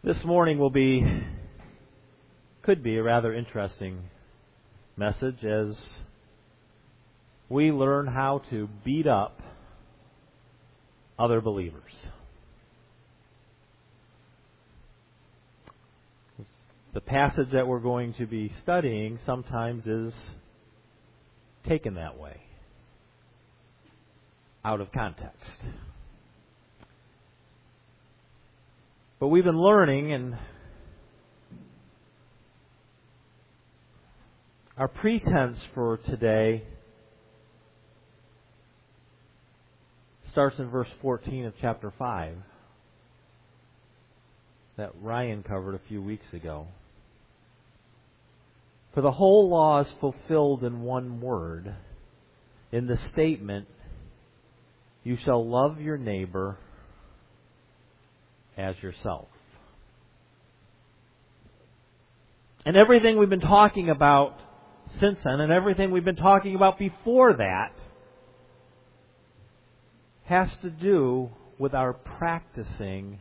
This morning could be a rather interesting message as we learn how to beat up other believers. The passage that we're going to be studying sometimes is taken that way, out of context. But we've been learning, and our pretense for today starts in verse 14 of chapter 5 that Ryan covered a few weeks ago. For the whole law is fulfilled in one word, in the statement, "You shall love your neighbor as yourself." And everything we've been talking about since then, and everything we've been talking about before that, has to do with our practicing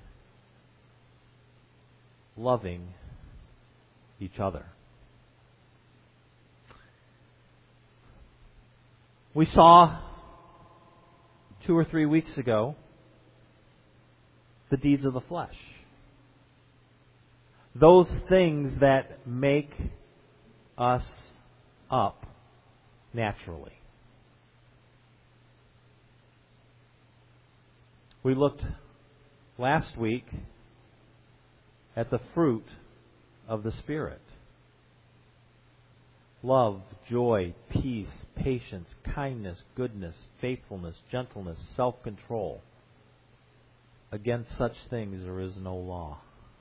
loving each other. We saw 2 or 3 weeks ago the deeds of the flesh. Those things that make us up naturally. We looked last week at the fruit of the Spirit. Love, joy, peace, patience, kindness, goodness, faithfulness, gentleness, self-control. Against such things there is no law.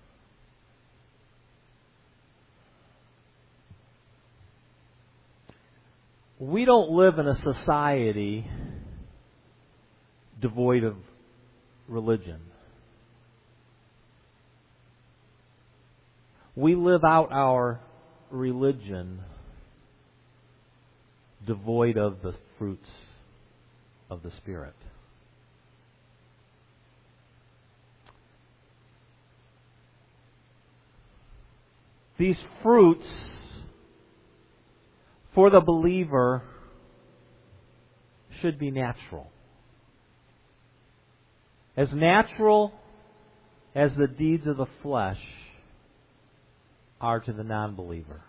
We don't live in a society devoid of religion. We live out our religion devoid of the fruits of the Spirit. These fruits, for the believer, should be natural. As natural as the deeds of the flesh are to the non-believer.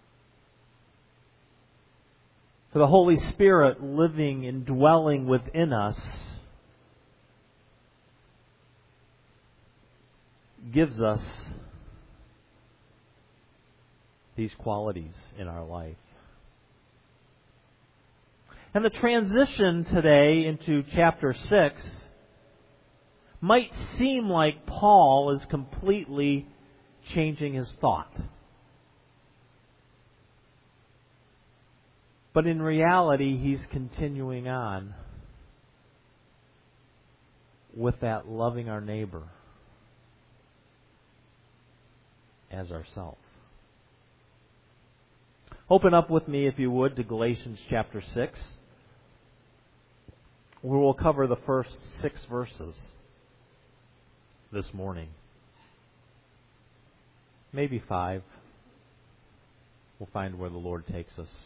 For the Holy Spirit living and dwelling within us gives us these qualities in our life. And the transition today into chapter 6 might seem like Paul is completely changing his thought. But in reality, he's continuing on with that loving our neighbor as ourselves. Open up with me, if you would, to Galatians chapter 6, where we'll cover the first 6 verses this morning. Maybe 5. We'll find where the Lord takes us.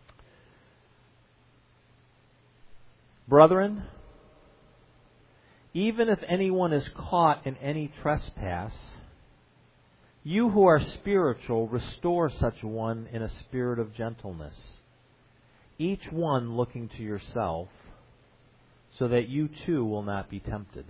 Brethren, even if anyone is caught in any trespass, you who are spiritual, restore such one in a spirit of gentleness, each one looking to yourself, so that you too will not be tempted.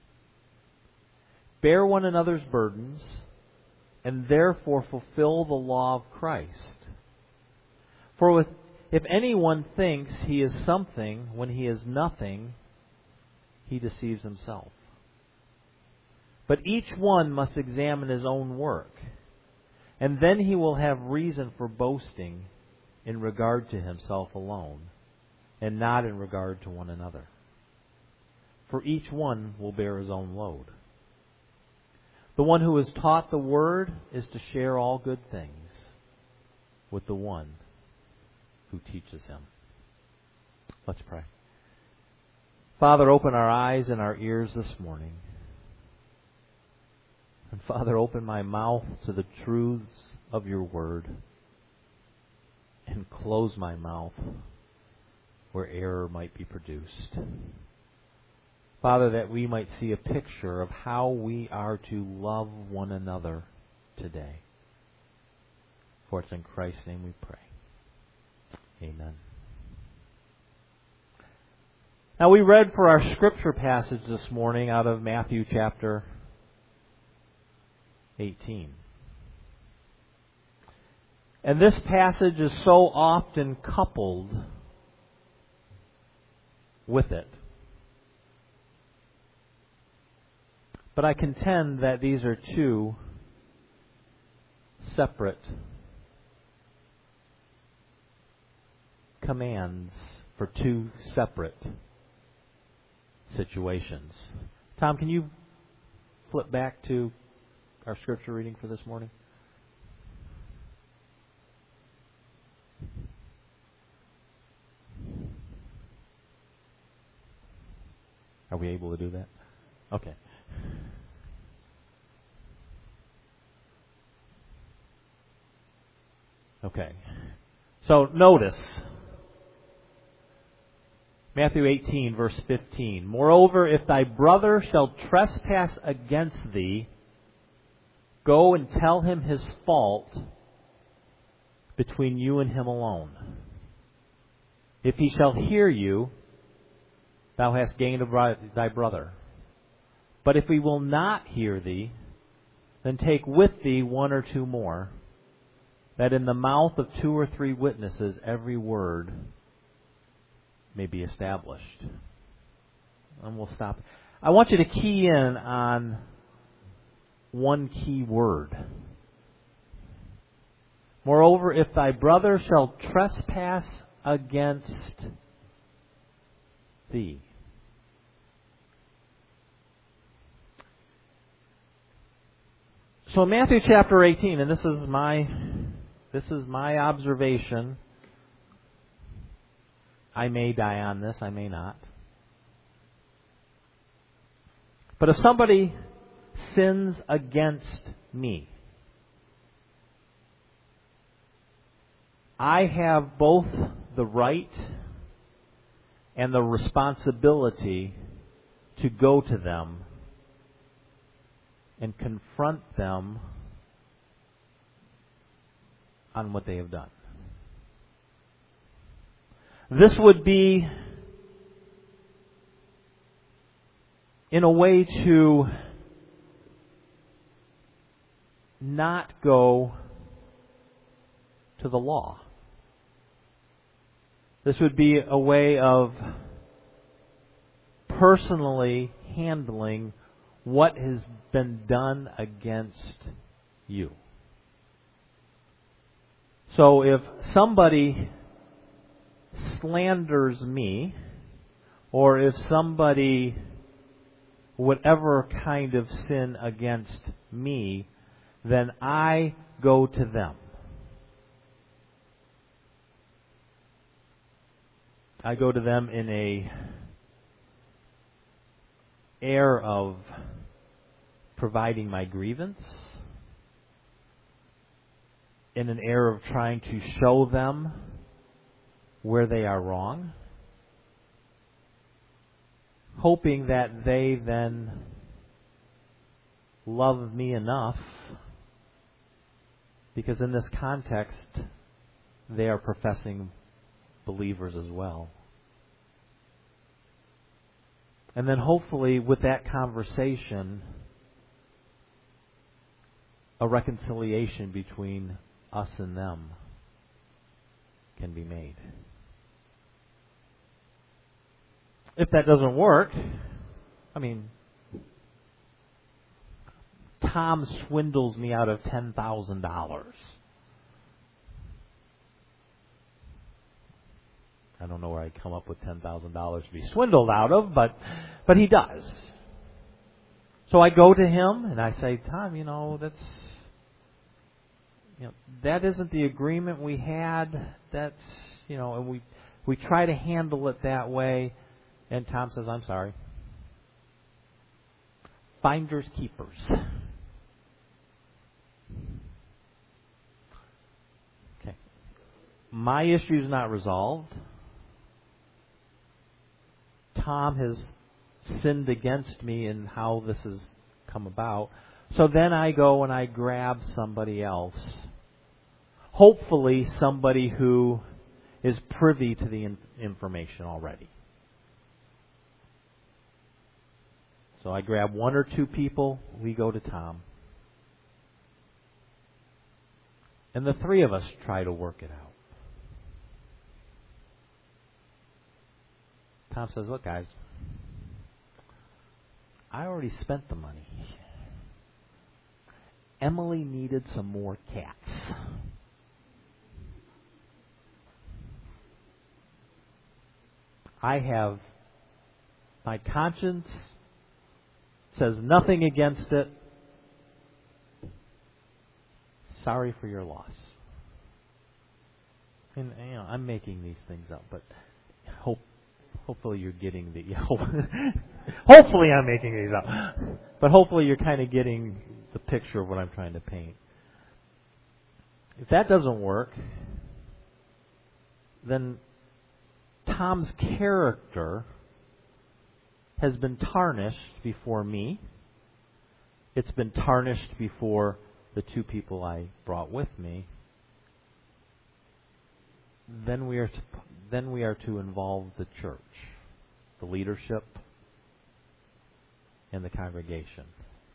Bear one another's burdens, and therefore fulfill the law of Christ. For if anyone thinks he is something when he is nothing, he deceives himself. But each one must examine his own work, and then he will have reason for boasting in regard to himself alone, and not in regard to one another. For each one will bear his own load. The one who is taught the word is to share all good things with the one who teaches him. Let's pray. Father, open our eyes and our ears this morning. And Father, open my mouth to the truths of your word and close my mouth where error might be produced. Father, that we might see a picture of how we are to love one another today. For it's in Christ's name we pray. Amen. Now we read for our scripture passage this morning out of Matthew chapter 18. And this passage is so often coupled with it. But I contend that these are two separate commands for two separate situations. Tom, can you flip back to our scripture reading for this morning? Are we able to do that? Okay. Okay. So notice Matthew 18, verse 15. Moreover, if thy brother shall trespass against thee, go and tell him his fault between you and him alone. If he shall hear you, thou hast gained thy brother. But if he will not hear thee, then take with thee one or two more, that in the mouth of two or three witnesses every word may be established. And we'll stop. I want you to key in on one key word. Moreover, if thy brother shall trespass against thee. So in Matthew chapter 18, and this is my observation. I may die on this, I may not. But if somebody sins against me, I have both the right and the responsibility to go to them and confront them on what they have done. This would be, in a way, to not go to the law. This would be a way of personally handling what has been done against you. So if somebody slanders me, or if somebody, whatever kind of sin against me, then I go to them. I go to them in a air of providing my grievance, in an air of trying to show them where they are wrong, hoping that they then love me enough, because in this context they are professing believers as well. And then hopefully with that conversation, a reconciliation between us and them can be made. If that doesn't work, Tom swindles me out of $10,000. I don't know where I'd come up with $10,000 to be swindled out of, but he does. So I go to him and I say, Tom, that isn't the agreement we had. That's, and we try to handle it that way. And Tom says, I'm sorry. Finders keepers. my issue is not resolved. Tom has sinned against me in how this has come about. So then I go and I grab somebody else. Hopefully somebody who is privy to the information already. So I grab one or two people, we go to Tom. And the three of us try to work it out. Tom says, look guys, I already spent the money. Emily needed some more cats. I have, my conscience says nothing against it. Sorry for your loss. And I'm making these things up, but hopefully you're getting the. Hopefully I'm making these up, but hopefully you're kind of getting the picture of what I'm trying to paint. If that doesn't work, then Tom's character has been tarnished before me. It's been tarnished before the two people I brought with me. Then we are to involve the church, the leadership, and the congregation.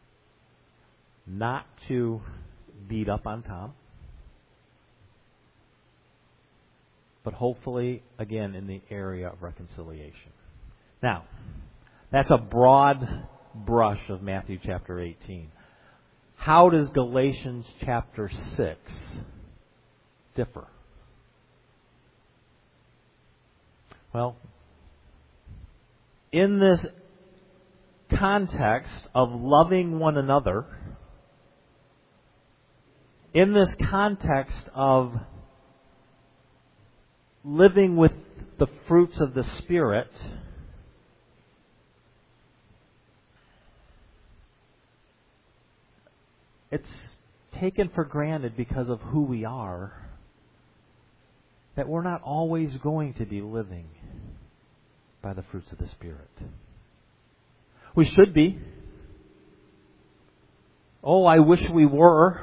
Not to beat up on Tom, but hopefully, again, in the area of reconciliation. Now, that's a broad brush of Matthew chapter 18. How does Galatians chapter 6 differ? Well, in this context of loving one another, in this context of living with the fruits of the Spirit, it's taken for granted because of who we are that we're not always going to be living by the fruits of the Spirit. We should be. Oh, I wish we were.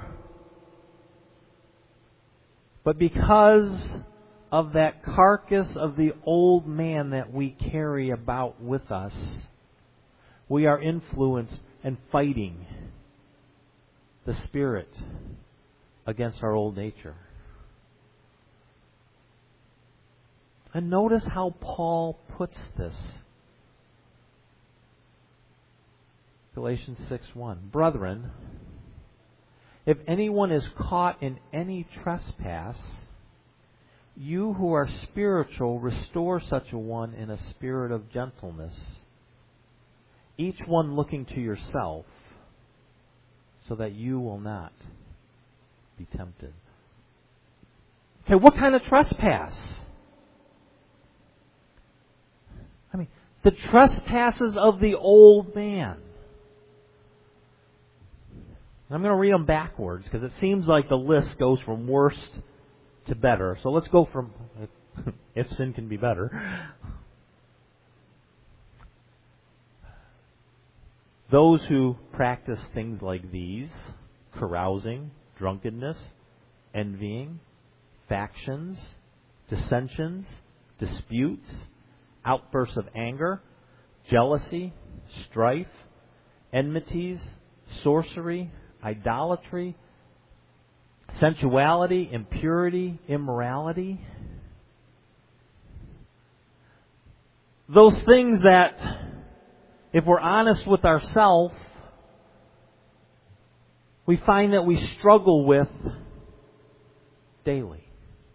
But because of that carcass of the old man that we carry about with us, we are influenced and fighting the Spirit against our old nature. And notice how Paul puts this. Galatians 6:1. Brethren, if anyone is caught in any trespass, you who are spiritual, restore such a one in a spirit of gentleness, each one looking to yourself, so that you will not be tempted. Okay, what kind of trespass? I mean, the trespasses of the old man. I'm going to read them backwards because it seems like the list goes from worst to better. So let's go from, if sin can be better. Those who practice things like these: carousing, drunkenness, envying, factions, dissensions, disputes, outbursts of anger, jealousy, strife, enmities, sorcery, idolatry, sensuality, impurity, immorality. Those things that, if we're honest with ourselves, we find that we struggle with daily.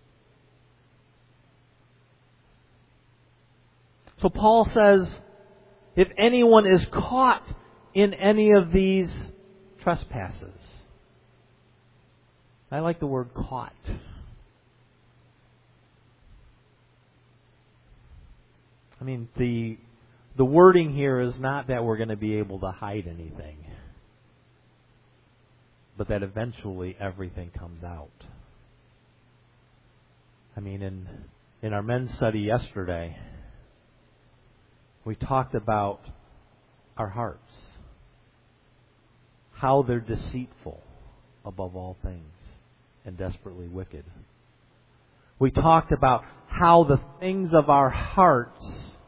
So Paul says, if anyone is caught in any of these trespasses. I like the word caught. I mean, the wording here is not that we're going to be able to hide anything, but that eventually everything comes out. In our men's study yesterday, we talked about our hearts, how they're deceitful above all things and desperately wicked. We talked about how the things of our hearts,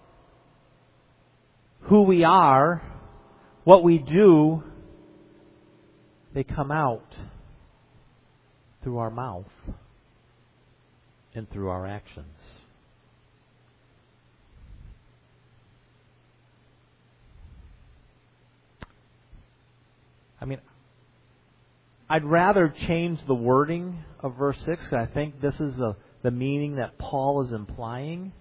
who we are, what we do, they come out through our mouth and through our actions. I'd rather change the wording of verse 6. I think this is the meaning that Paul is implying.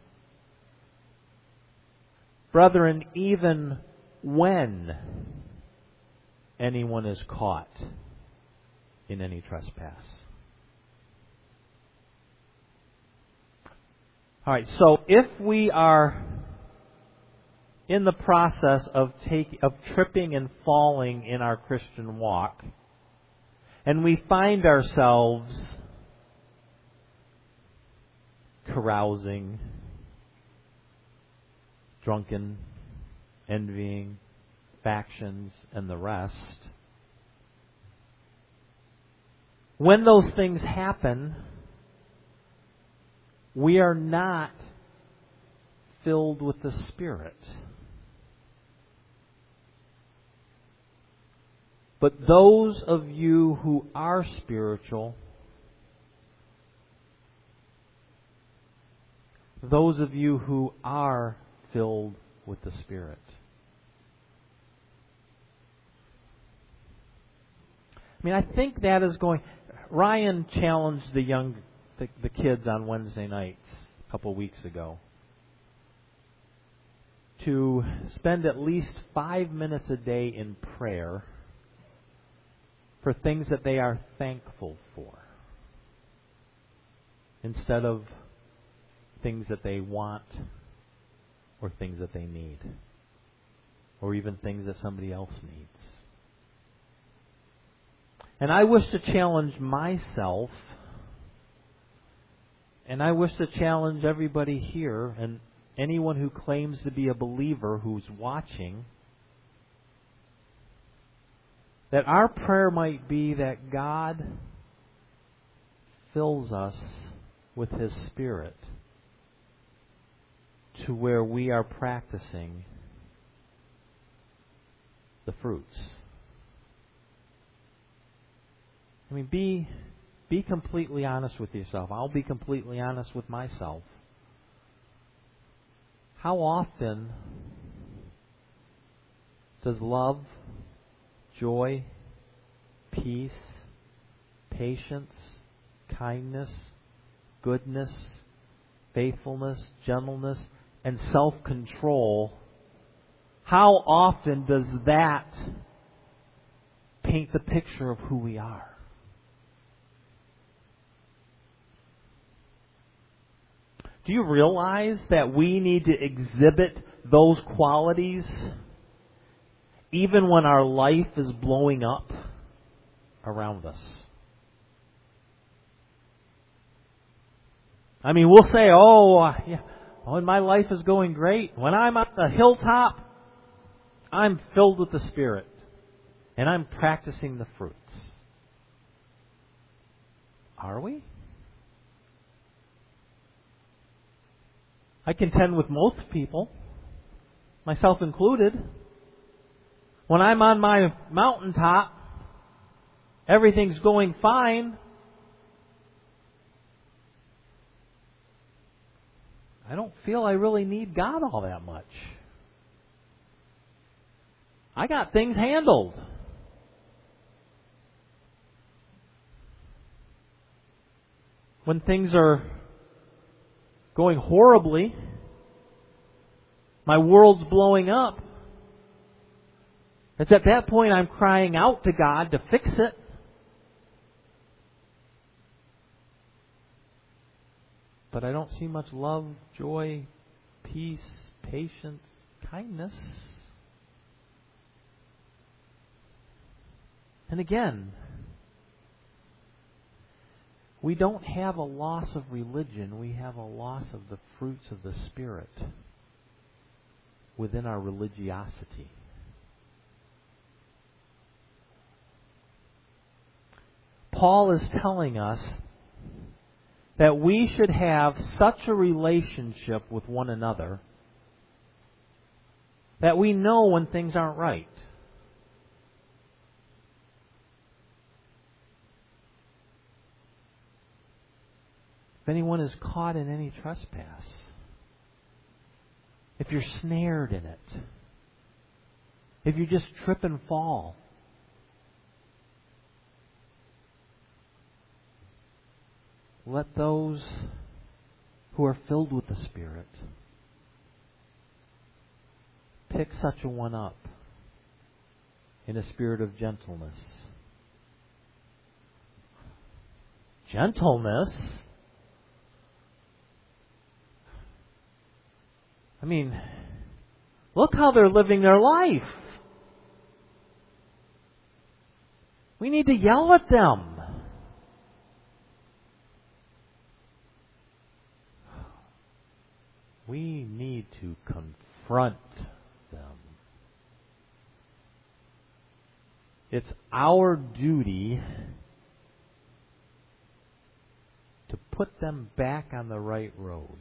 Brethren, even when anyone is caught in any trespass. All right, so if we are in the process of tripping and falling in our Christian walk, and we find ourselves carousing, drunken, envying, factions, and the rest, when those things happen, we are not filled with the Spirit. But those of you who are spiritual, those of you who are filled with the Spirit. I think that is going... Ryan challenged the kids on Wednesday nights a couple weeks ago to spend at least 5 minutes a day in prayer for things that they are thankful for, instead of things that they want or things that they need, or even things that somebody else needs. And I wish to challenge myself, and I wish to challenge everybody here, and anyone who claims to be a believer who's watching, that our prayer might be that God fills us with His Spirit to where we are practicing the fruits. Be completely honest with yourself. I'll be completely honest with myself. How often does love, joy, peace, patience, kindness, goodness, faithfulness, gentleness, and self-control, how often does that paint the picture of who we are? Do you realize that we need to exhibit those qualities even when our life is blowing up around us? We'll say, when my life is going great, when I'm at the hilltop, I'm filled with the Spirit, and I'm practicing the fruits. Are we? I contend with most people, myself included. When I'm on my mountaintop, everything's going fine. I don't feel I really need God all that much. I got things handled. When things are going horribly, my world's blowing up, it's at that point I'm crying out to God to fix it. But I don't see much love, joy, peace, patience, kindness. And again, we don't have a loss of religion. We have a loss of the fruits of the Spirit within our religiosity. Paul is telling us that we should have such a relationship with one another that we know when things aren't right. If anyone is caught in any trespass, if you're snared in it, if you just trip and fall, let those who are filled with the Spirit pick such a one up in a spirit of gentleness. Gentleness? I mean, look how they're living their life. We need to yell at them. We need to confront them. It's our duty to put them back on the right road.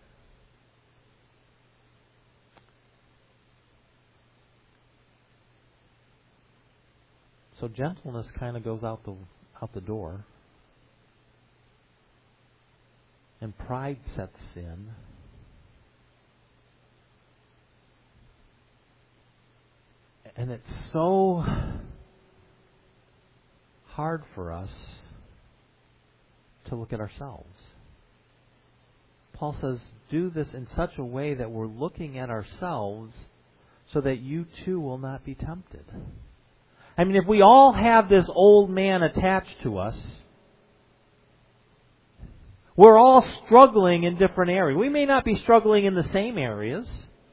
So gentleness kind of goes out the door. And pride sets in. And it's so hard for us to look at ourselves. Paul says, do this in such a way that we're looking at ourselves so that you too will not be tempted. I mean, if we all have this old man attached to us, we're all struggling in different areas. We may not be struggling in the same areas,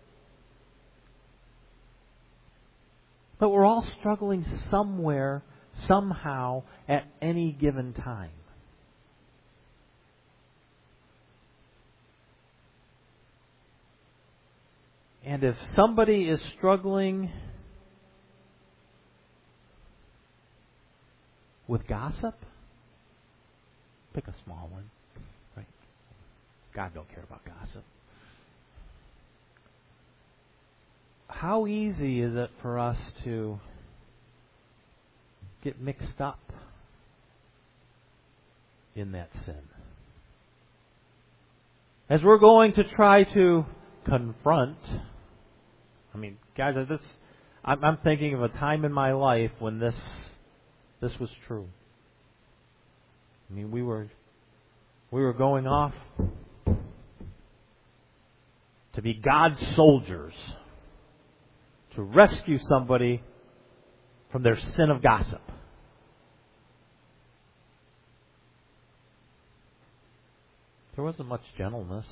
but we're all struggling somewhere, somehow, at any given time. And if somebody is struggling with gossip, pick a small one, right? God don't care about gossip. How easy is it for us to get mixed up in that sin? As we're going to try to confront, I mean, guys, I'm thinking of a time in my life when this was true. I mean, we were going off to be God's soldiers, to rescue somebody from their sin of gossip. There wasn't much gentleness.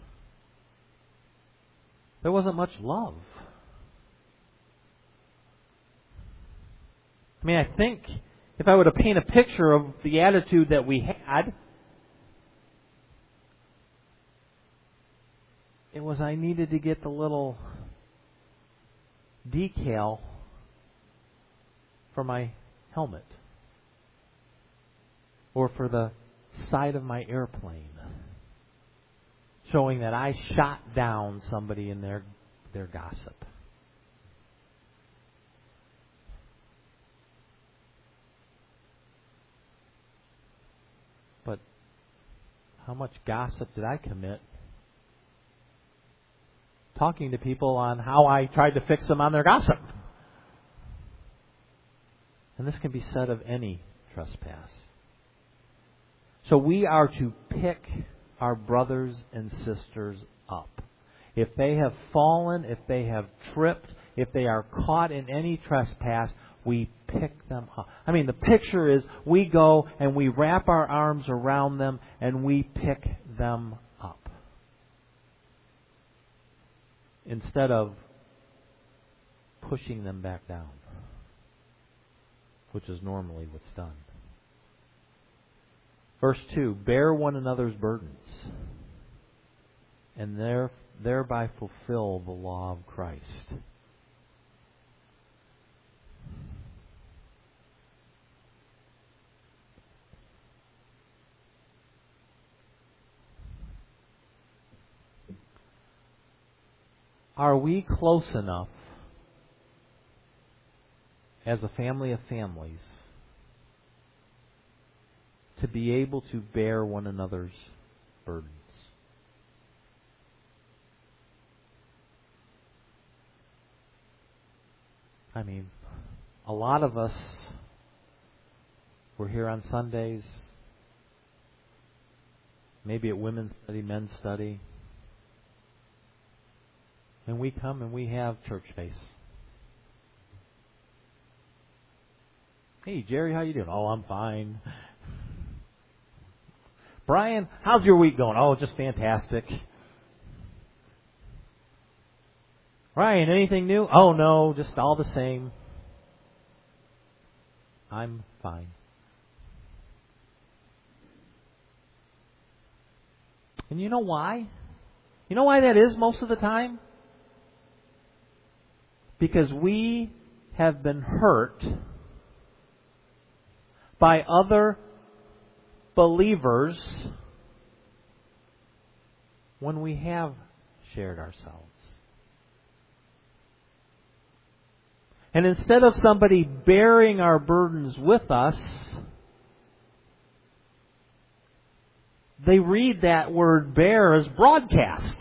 There wasn't much love. I mean, I think if I were to paint a picture of the attitude that we had, it was I needed to get the little decal for my helmet or for the side of my airplane, showing that I shot down somebody in their gossip. But how much gossip did I commit talking to people on how I tried to fix them on their gossip? And this can be said of any trespass. So we are to pick our brothers and sisters up. If they have fallen, if they have tripped, if they are caught in any trespass, we pick them up. I mean, the picture is we go and we wrap our arms around them and we pick them up. Instead of pushing them back down, which is normally what's done. Verse 2, bear one another's burdens, and thereby fulfill the law of Christ. Are we close enough as a family of families to be able to bear one another's burdens? I mean, a lot of us, we're here on Sundays, maybe at women's study, men's study, and we come and we have church face. Hey, Jerry, how you doing? Oh, I'm fine. Brian, how's your week going? Oh, just fantastic. Ryan, anything new? Oh, no, just all the same. I'm fine. And you know why? You know why that is most of the time? Because we have been hurt by other believers when we have shared ourselves. And instead of somebody bearing our burdens with us, they read that word bear as broadcast.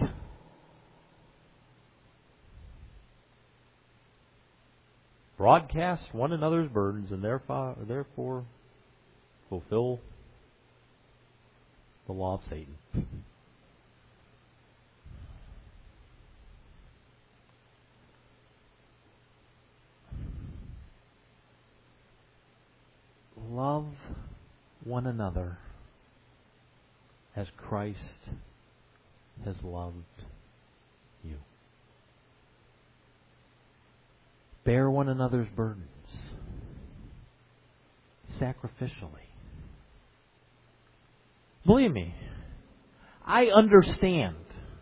Broadcast one another's burdens and therefore fulfill the law of Satan. Love one another as Christ has loved you. Bear one another's burdens sacrificially. Believe me, I understand.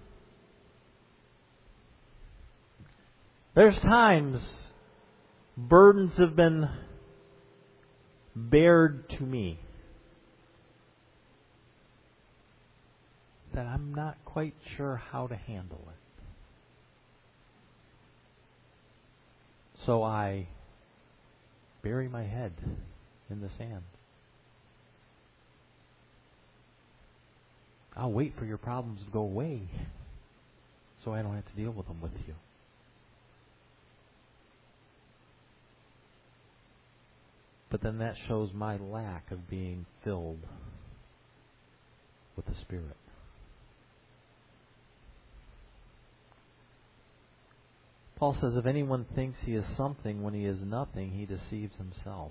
There's times burdens have been bared to me that I'm not quite sure how to handle it. So I bury my head in the sand. I'll wait for your problems to go away so I don't have to deal with them with you. But then that shows my lack of being filled with the Spirit. Paul says, if anyone thinks he is something when he is nothing, he deceives himself.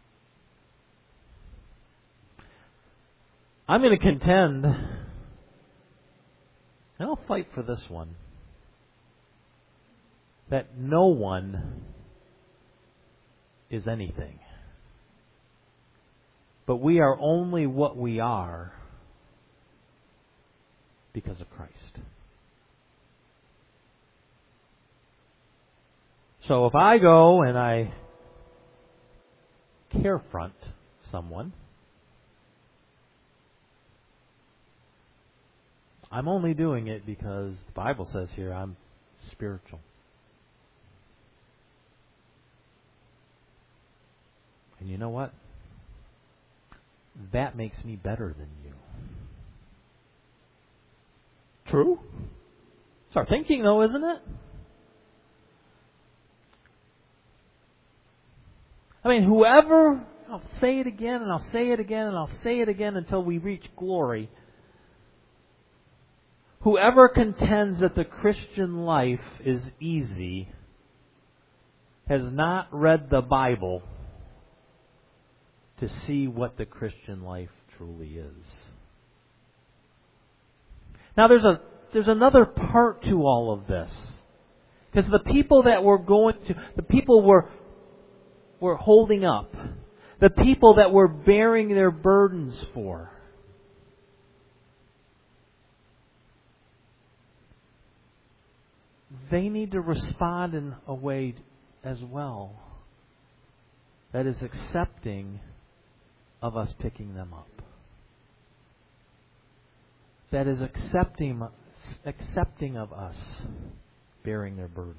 I'm going to contend, and I'll fight for this one, that no one is anything. But we are only what we are because of Christ. So if I go and I carefront someone, I'm only doing it because the Bible says here I'm spiritual. And you know what? That makes me better than you. True? It's our thinking, though, isn't it? I mean, whoever, I'll say it again, and I'll say it again, and I'll say it again until we reach glory. Whoever contends that the Christian life is easy has not read the Bible to see what the Christian life truly is. Now there's another part to all of this. Because the people that the people were holding up, the people that were bearing their burdens for, they need to respond in a way as well that is accepting of us picking them up. That is accepting of us bearing their burdens.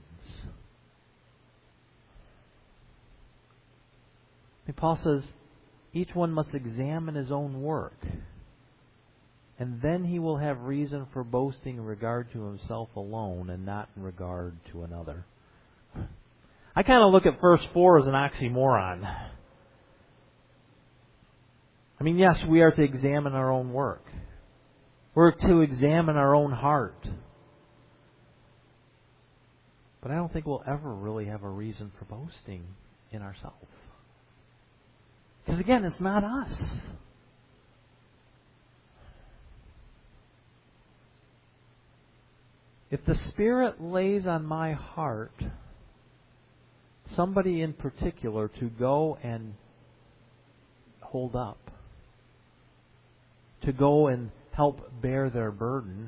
And Paul says, each one must examine his own work, and then he will have reason for boasting in regard to himself alone and not in regard to another. I kind of look at verse 4 as an oxymoron. I mean, yes, we are to examine our own work. We're to examine our own heart. But I don't think we'll ever really have a reason for boasting in ourselves. Because again, it's not us. If the Spirit lays on my heart somebody in particular to go and hold up, to go and help bear their burden,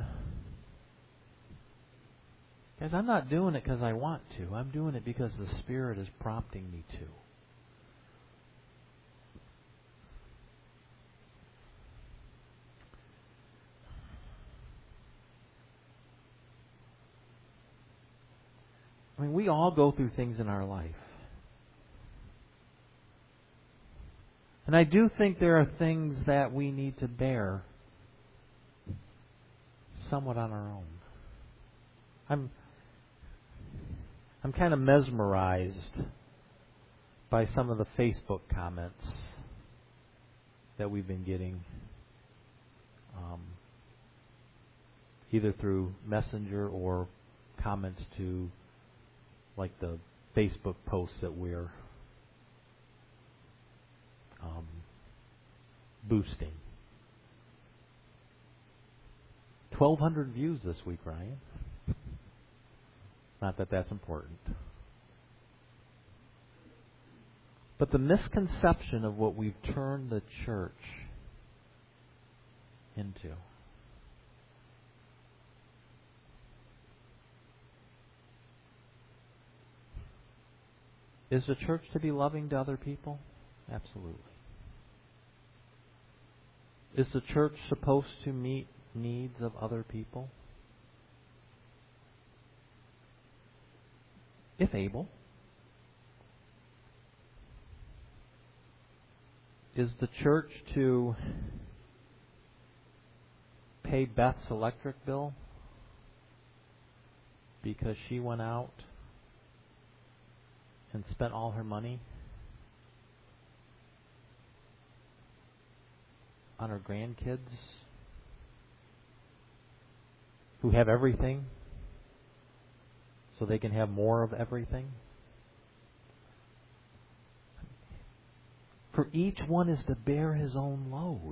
guys, I'm not doing it because I want to. I'm doing it because the Spirit is prompting me to. I mean, we all go through things in our life. And I do think there are things that we need to bear somewhat on our own. I'm kind of mesmerized by some of the Facebook comments that we've been getting, either through Messenger or comments to like the Facebook posts that we're boosting. 1,200 views this week, Ryan. Not that that's important. But the misconception of what we've turned the church into. Is the church to be loving to other people? Absolutely. Is the church supposed to meet needs of other people? If able. Is the church to pay Beth's electric bill because she went out and spent all her money on her grandkids who have everything so they can have more of everything? For each one is to bear his own load.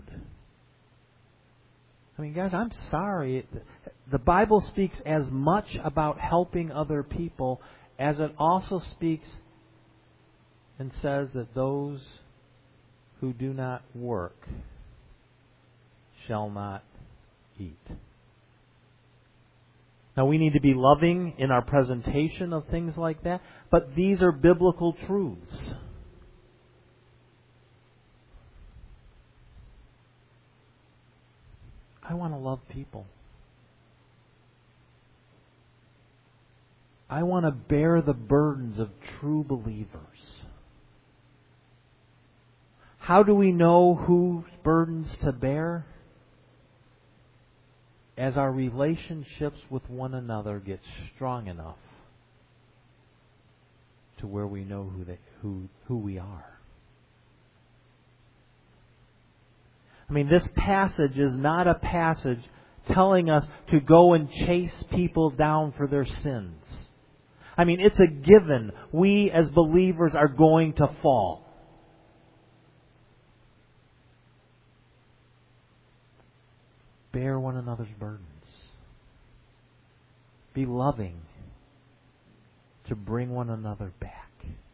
I mean, guys, I'm sorry. The Bible speaks as much about helping other people as it also speaks and says that those who do not work shall not eat. Now, we need to be loving in our presentation of things like that, but these are biblical truths. I want to love people. I want to bear the burdens of true believers. How do we know whose burdens to bear? As our relationships with one another get strong enough to where we know who we are. I mean, this passage is not a passage telling us to go and chase people down for their sins. I mean, it's a given. We as believers are going to fall. Bear one another's burdens. Be loving to bring one another back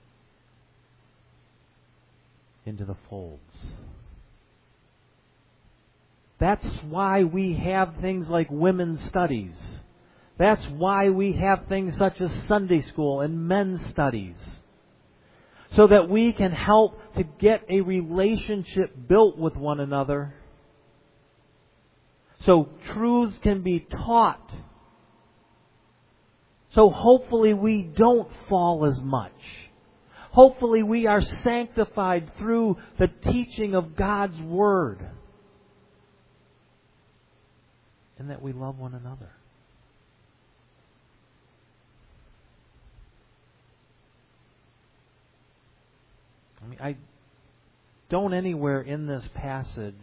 into the folds. That's why we have things like women's studies That's why we have things such as Sunday school and men's studies. So that we can help to get a relationship built with one another. So truths can be taught. So hopefully we don't fall as much. Hopefully we are sanctified through the teaching of God's Word. And that we love one another. I don't anywhere in this passage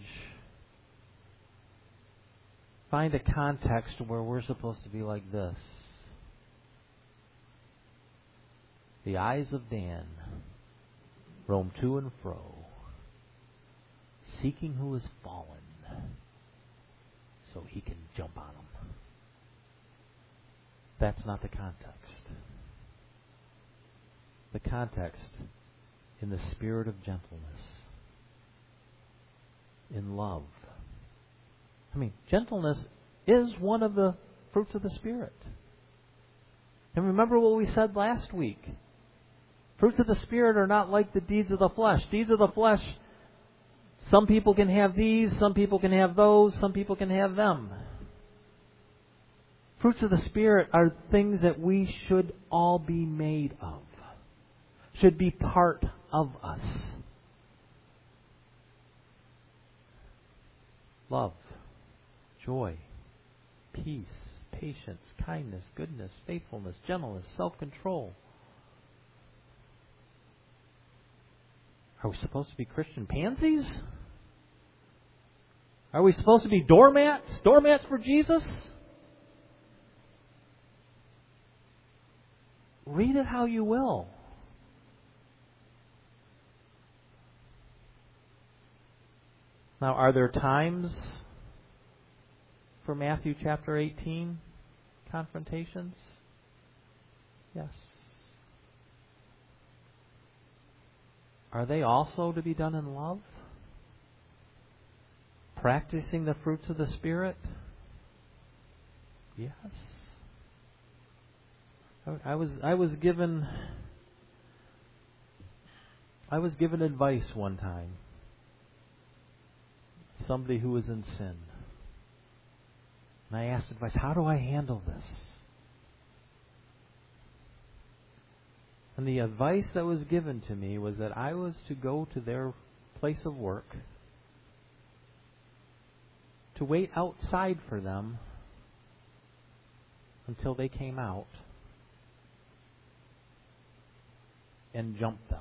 find a context where we're supposed to be like this. The eyes of Dan roam to and fro, seeking who is fallen, so he can jump on them. That's not the context. The context in the spirit of gentleness, in love. Gentleness is one of the fruits of the Spirit. And remember what we said last week. Fruits of the Spirit are not like the deeds of the flesh. Deeds of the flesh, some people can have these, some people can have those, some people can have them. Fruits of the Spirit are things that we should all be made of. Should be part of us. Love, joy, peace, patience, kindness, goodness, faithfulness, gentleness, self-control. Are we supposed to be Christian pansies? Are we supposed to be doormats? Doormats for Jesus? Read it how you will. Now, are there times for Matthew chapter 18 confrontations? Yes. Are they also to be done in love? Practicing the fruits of the Spirit? Yes. I was given advice one time. Somebody who was in sin. And I asked advice, how do I handle this? And the advice that was given to me was that I was to go to their place of work, to wait outside for them until they came out, and jump them.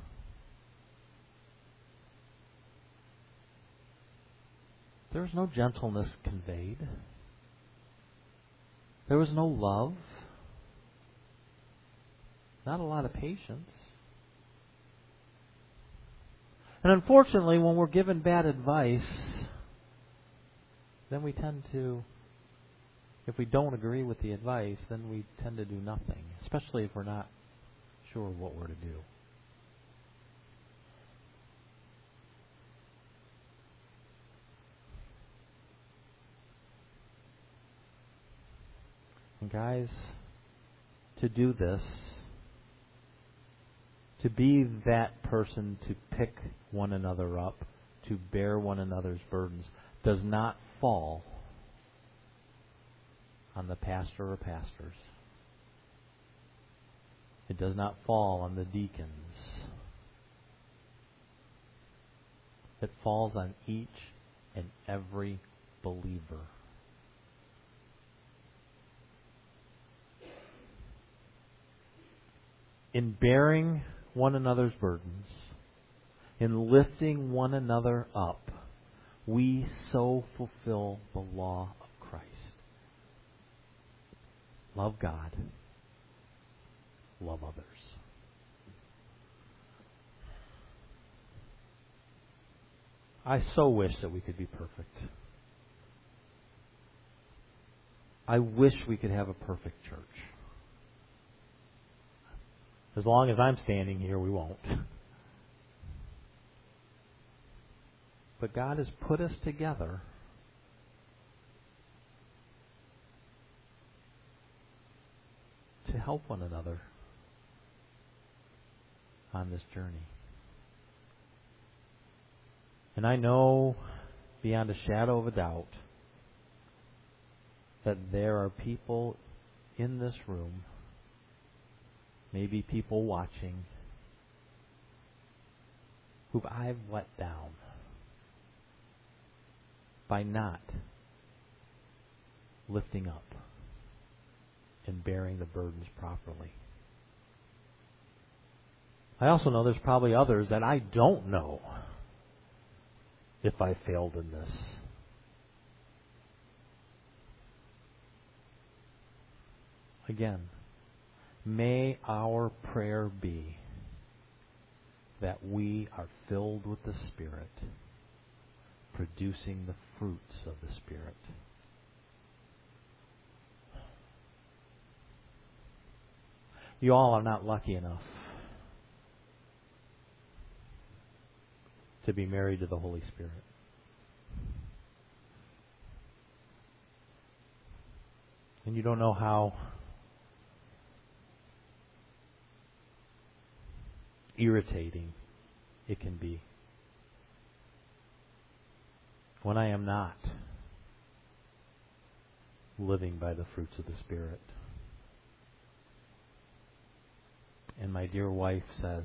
There was no gentleness conveyed. There was no love. Not a lot of patience. And unfortunately, when we're given bad advice, then we tend to, if we don't agree with the advice, then we tend to do nothing, especially if we're not sure what we're to do. And guys, to do this, to be that person to pick one another up, to bear one another's burdens, does not fall on the pastor or pastors. It does not fall on the deacons. It falls on each and every believer. In bearing one another's burdens, in lifting one another up, we so fulfill the law of Christ. Love God. Love others. I so wish that we could be perfect. I wish we could have a perfect church. As long as I'm standing here, we won't. But God has put us together help one another on this journey. And I know beyond a shadow of a doubt that there are people in this room, maybe people watching, who I've let down by not lifting up and bearing the burdens properly. I also know there's probably others that I don't know if I failed in this. Again, may our prayer be that we are filled with the Spirit, producing the fruits of the Spirit. You all are not lucky enough to be married to the Holy Spirit. And you don't know how irritating it can be when I am not living by the fruits of the Spirit. And my dear wife says,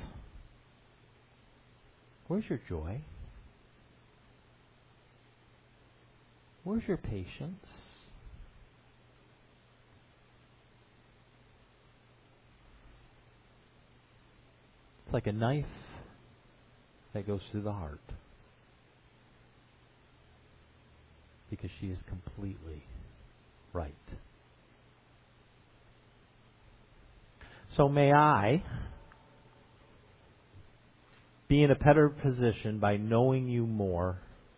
"Where's your joy? Where's your patience? It's like a knife that goes through the heart." Because she is completely right. So may I be in a better position by knowing you more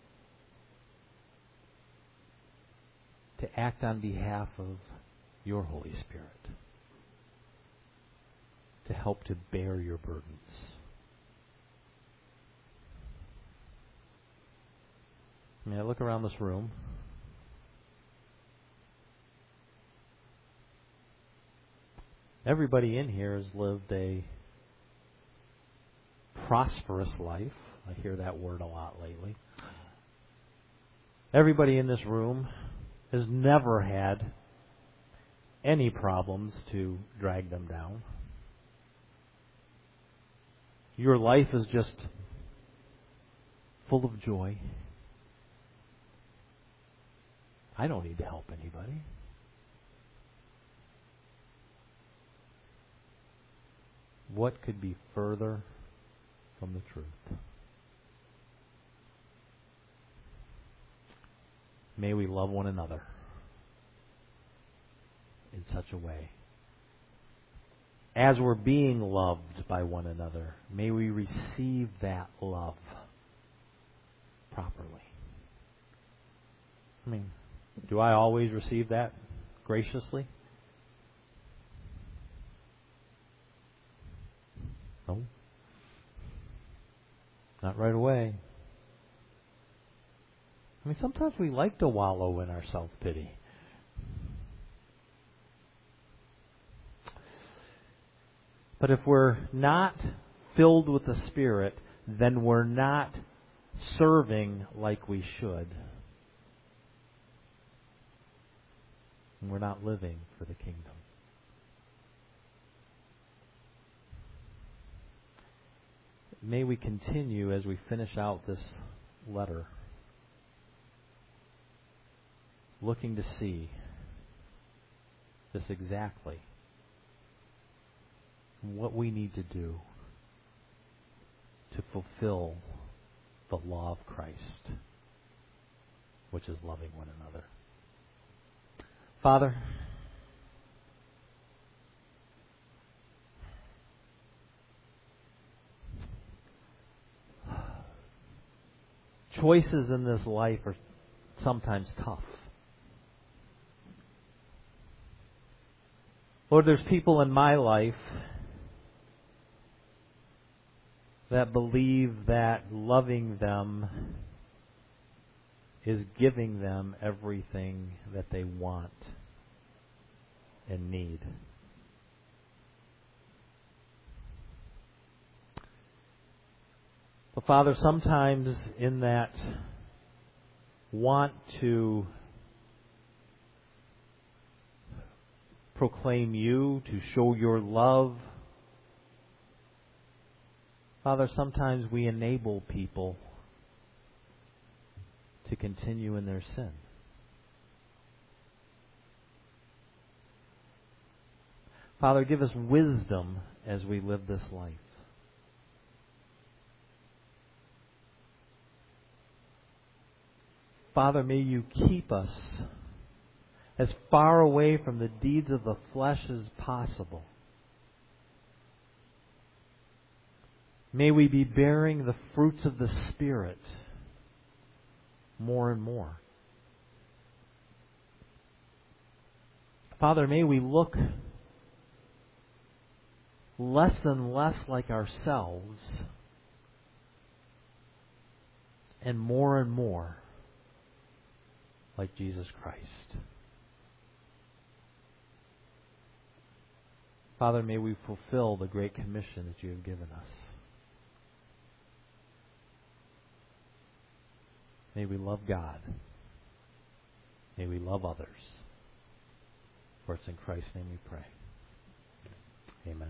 to act on behalf of your Holy Spirit, to help to bear your burdens. I mean, I look around this room. Everybody in here has lived a prosperous life. I hear that word a lot lately. Everybody in this room has never had any problems to drag them down. Your life is just full of joy. I don't need to help anybody. What could be further from the truth? May we love one another in such a way. As we're being loved by one another, may we receive that love properly. I mean, do I always receive that graciously? No. Not right away. I mean, sometimes we like to wallow in our self-pity. But if we're not filled with the Spirit, then we're not serving like we should. And we're not living for the kingdom. May we continue as we finish out this letter, looking to see this exactly, what we need to do to fulfill the law of Christ, which is loving one another. Father, choices in this life are sometimes tough. Lord, there's people in my life that believe that loving them is giving them everything that they want and need. But Father, sometimes in that want to proclaim you, to show your love, Father, sometimes we enable people to continue in their sin. Father, give us wisdom as we live this life. Father, may you keep us as far away from the deeds of the flesh as possible. May we be bearing the fruits of the Spirit more and more. Father, may we look less and less like ourselves and more like Jesus Christ. Father, may we fulfill the great commission that you have given us. May we love God. May we love others. For it's in Christ's name we pray. Amen.